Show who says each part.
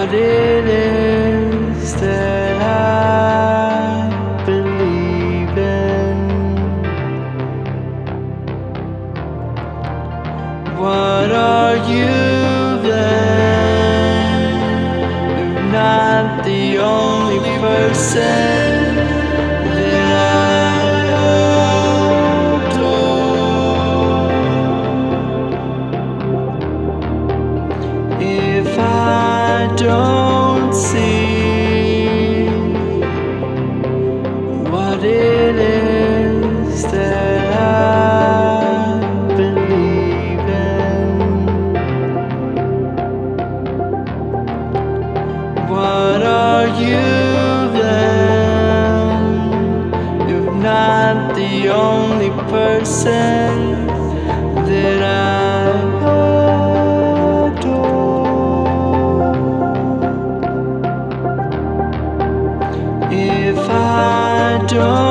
Speaker 1: what it is that I believe in. What are you then, if not the only person that I adore? If I don't see what it is that I believe in, what are you then, if not the only person that I adore? If I don't